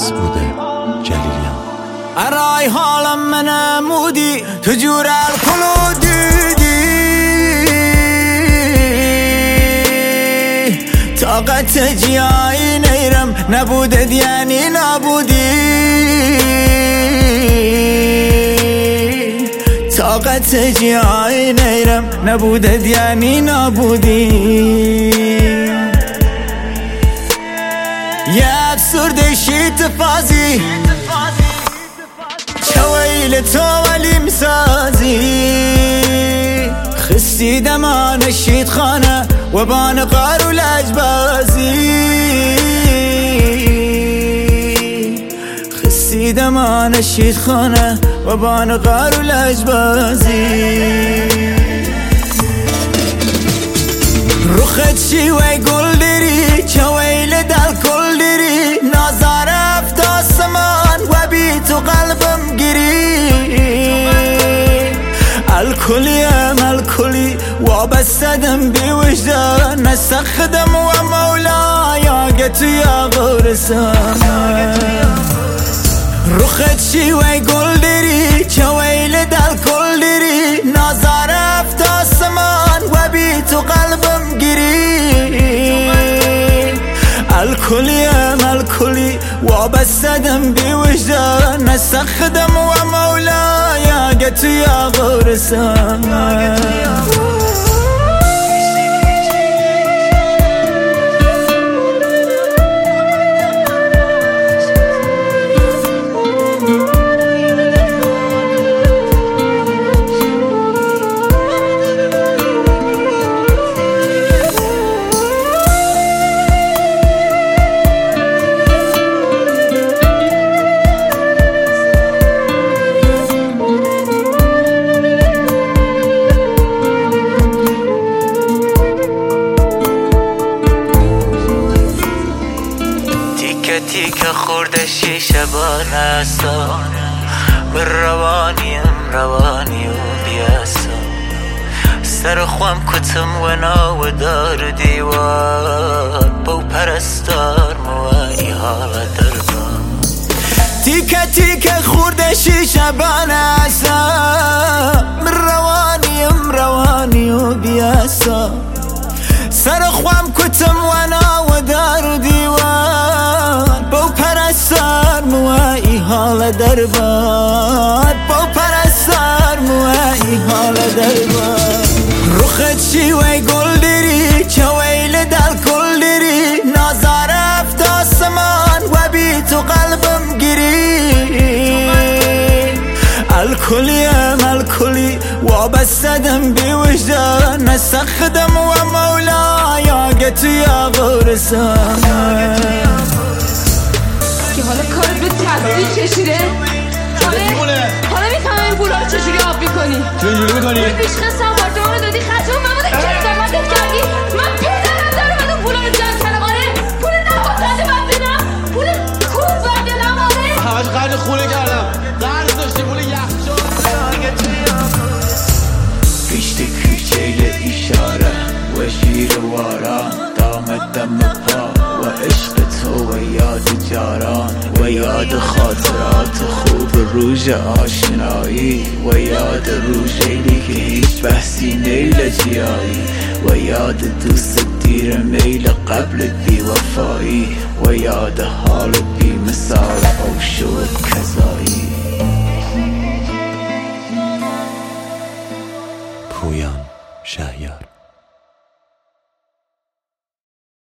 مسعود جلیلیان. ارای حالم منمودی تو جور الکلودیدی، طاقت جیایی نیرم نبودد یعنی نبودی، طاقت جیایی نیرم نبودد یعنی نبودی. یه افسرده شیط فازی چویل تو ولی مسازی، خستی دمان شید خانه و بان قار و لجبازی، خستی دمان شید خانه و بان قار و لجبازی. رخت شیوه گل داری چویل دل کل داری، نازار افت آسمان و بی تو قلبم گیری، الکلیم الکلی وابستدم بی وجدان، نسخدم و مولایا گتو یا غورسان. رخت شیوه گل داری چویل دل کل داری، نازار افت آسمان و بی تو قلبم گیری، الکلیم الکلی وابستدم بی وجدان، نسخدم و مولایا گتو یا غورسان. تیکه خورده شیشه بانسا، من روانیم روانی و بیاسا، سر خوام کتم و ناو دار دیوار، با پرستار موانی حال دربان. تیکه خورده شیشه بانسا، من روانیم روانی و بیاسا، سر خوام کتم و ناو دار دیوار، با پرستار موایی حال دربار، با پرستار موایی حال دربار. رخت شیوه گل داری چویل دل کل داری، نازار افت آسمان و بی تو قلبم گیری، الکلیم الکلی وابستدم بی وجدان، نسخدم و مولایا گتو یا غورسان. که حالا کارت به تصدیق کشیده، حالا میفهمم این پولا رو چجوری آب میکنی. چجوری میکنی؟ پیشخست آپارتمان رو دادی خطه و مماده که زحمتت کردی، من پدرم دارم از اون پولا رو جمع کردم. آره پول نباید من بدم، پول خوب بردلم. آره همش قرد خونه کردم، قرد داشتی پول یخچال. پیشتی کوچه اشاره و شیر واران، دامت دم پا و عشق تو و یاد جاران، و یاد خاطرات خوب روز آشنایی، و یاد روزی که هیچ بحثی نیل جیایی، و یاد دوست دیر میل قبل بی وفایی، و یاد حال بی مثال او شد کذایی. پویان شهیار.